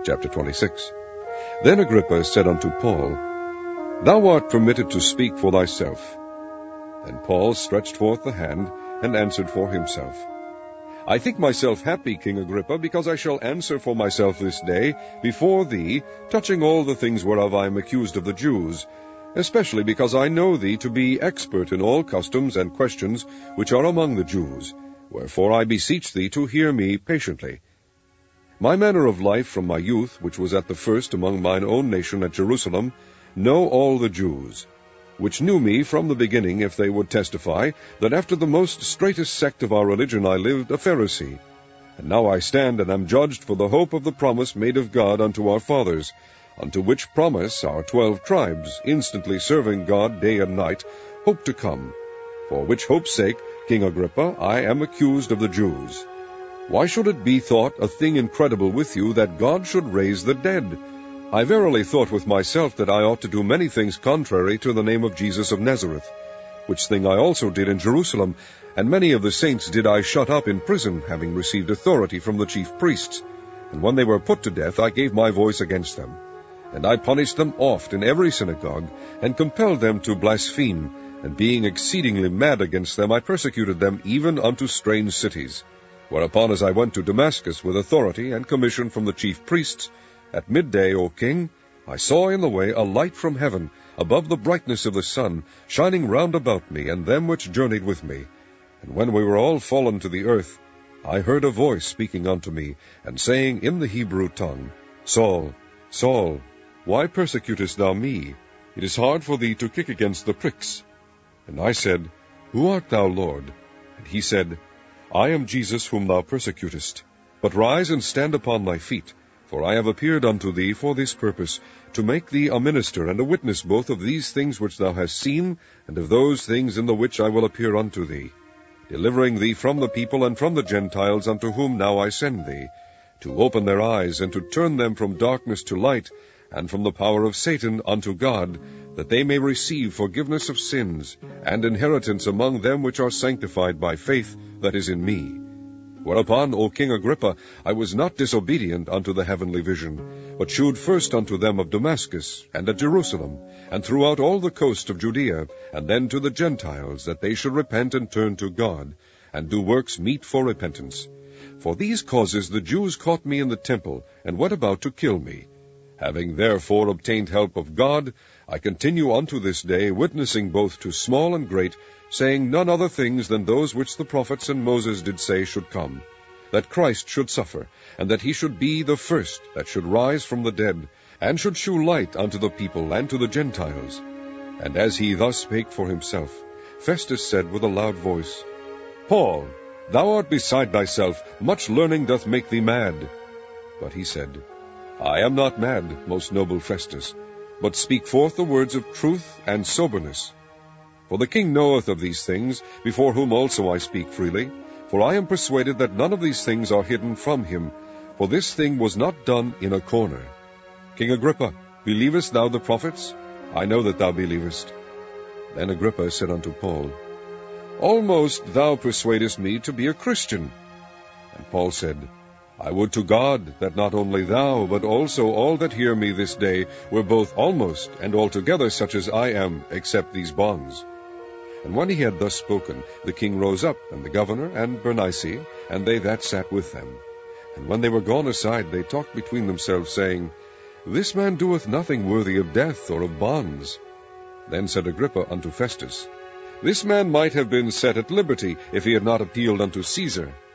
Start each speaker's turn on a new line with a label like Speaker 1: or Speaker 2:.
Speaker 1: Chapter 26. Then Agrippa said unto Paul, Thou art permitted to speak for thyself. And Paul stretched forth the hand, and answered for himself. I think myself happy, King Agrippa, because I shall answer for myself this day before thee, touching all the things whereof I am accused of the Jews, especially because I know thee to be expert in all customs and questions which are among the Jews. Wherefore I beseech thee to hear me patiently. My manner of life from my youth, which was at the first among mine own nation at Jerusalem, know all the Jews, which knew me from the beginning, if they would testify, that after the most straitest sect of our religion I lived a Pharisee. And now I stand and am judged for the hope of the promise made of God unto our fathers, unto which promise our 12 tribes, instantly serving God day and night, hope to come. For which hope's sake, King Agrippa, I am accused of the Jews. Why should it be thought a thing incredible with you that God should raise the dead? I verily thought with myself that I ought to do many things contrary to the name of Jesus of Nazareth, which thing I also did in Jerusalem, and many of the saints did I shut up in prison, having received authority from the chief priests. And when they were put to death, I gave my voice against them. And I punished them oft in every synagogue, and compelled them to blaspheme, and being exceedingly mad against them, I persecuted them even unto strange cities. Whereupon, as I went to Damascus with authority and commission from the chief priests, at midday, O king, I saw in the way a light from heaven, above the brightness of the sun, shining round about me, and them which journeyed with me. And when we were all fallen to the earth, I heard a voice speaking unto me, and saying in the Hebrew tongue, Saul, Saul, why persecutest thou me? It is hard for thee to kick against the pricks. And I said, Who art thou, Lord? And he said, I am Jesus whom thou persecutest. But rise and stand upon thy feet, for I have appeared unto thee for this purpose, to make thee a minister and a witness both of these things which thou hast seen, and of those things in the which I will appear unto thee, delivering thee from the people and from the Gentiles unto whom now I send thee, to open their eyes, and to turn them from darkness to light, and from the power of Satan unto God, that they may receive forgiveness of sins, and inheritance among them which are sanctified by faith that is in me. Whereupon, O King Agrippa, I was not disobedient unto the heavenly vision, but shewed first unto them of Damascus, and at Jerusalem, and throughout all the coast of Judea, and then to the Gentiles, that they should repent and turn to God, and do works meet for repentance. For these causes the Jews caught me in the temple, and went about to kill me. Having therefore obtained help of God, I continue unto this day, witnessing both to small and great, saying none other things than those which the prophets and Moses did say should come, that Christ should suffer, and that he should be the first that should rise from the dead, and should shew light unto the people and to the Gentiles. And as he thus spake for himself, Festus said with a loud voice, Paul, thou art beside thyself, much learning doth make thee mad. But he said, I am not mad, most noble Festus, but speak forth the words of truth and soberness. For the king knoweth of these things, before whom also I speak freely, for I am persuaded that none of these things are hidden from him, for this thing was not done in a corner. King Agrippa, believest thou the prophets? I know that thou believest. Then Agrippa said unto Paul, Almost thou persuadest me to be a Christian. And Paul said, I would to God that not only thou, but also all that hear me this day, were both almost and altogether such as I am, except these bonds. And when he had thus spoken, the king rose up, and the governor, and Bernice, and they that sat with them. And when they were gone aside, they talked between themselves, saying, This man doeth nothing worthy of death or of bonds. Then said Agrippa unto Festus, This man might have been set at liberty, if he had not appealed unto Caesar.